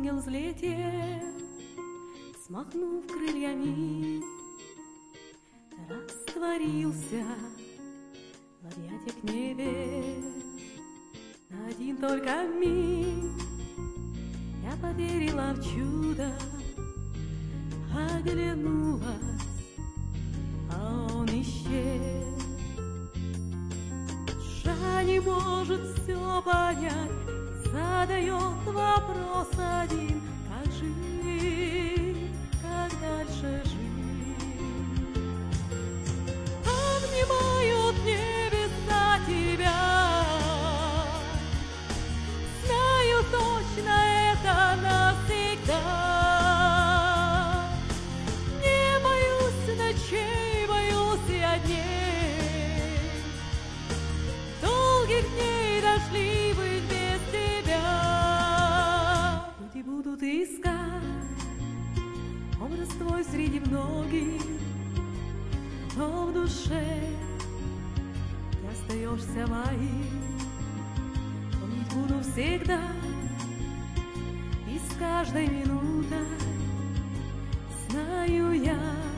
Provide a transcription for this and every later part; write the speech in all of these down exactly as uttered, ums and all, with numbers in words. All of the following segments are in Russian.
Ангел взлетел, смахнув крыльями, растворился в объятиях небес. На один только миг я поверила в чудо, оглянулась, а он исчез. Душа не может все понять, задает вопрос один: как жить, как дальше жить? Обнимают небеса тебя, знаю точно, это навсегда. Не боюсь ночей, боюсь я дней, долгих дней дождливых без тебя. Люди будут искать образ твой среди многих, но в душе ты остаешься моим. Помнить буду всегда и с каждой минутой, знаю я,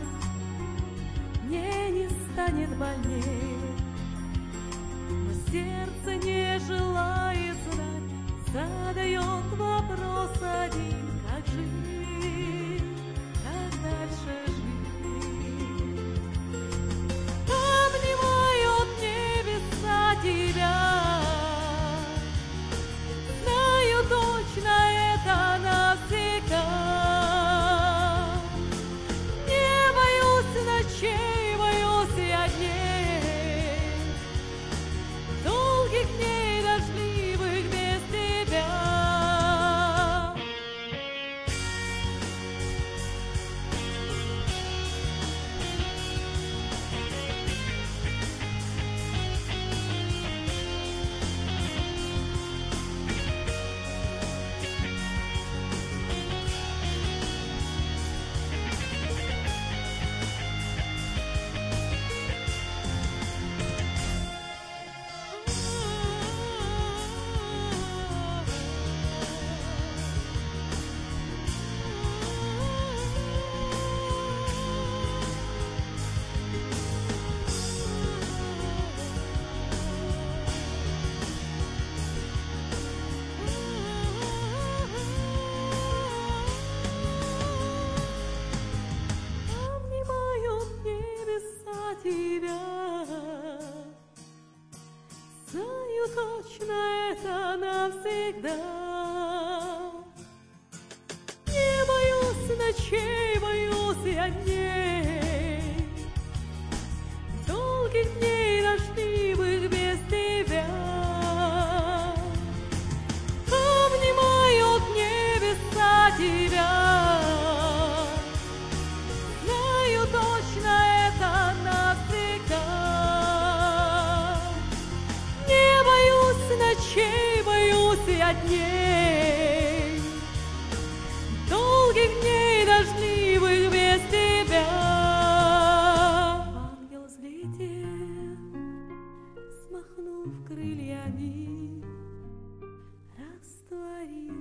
мне не станет больнее. Но сердце не желает знать, задает вопрос один: как жить, как дальше жить? Обнимают небеса тебя, знаю точно, это навсегда. Не боюсь ночей, боюсь я дней, долгих дней дождливых без тебя. Тебя, знаю точно, это навсегда. Не боюсь ночей, боюсь я дней, долгих дней дождливых без тебя. Обнимают небеса тебя, знаю точно, это навсегда. Не боюсь ночей, боюсь я дней, долгих дней дождливых без тебя. Ангел взлетел, смахнув крыльями, растворился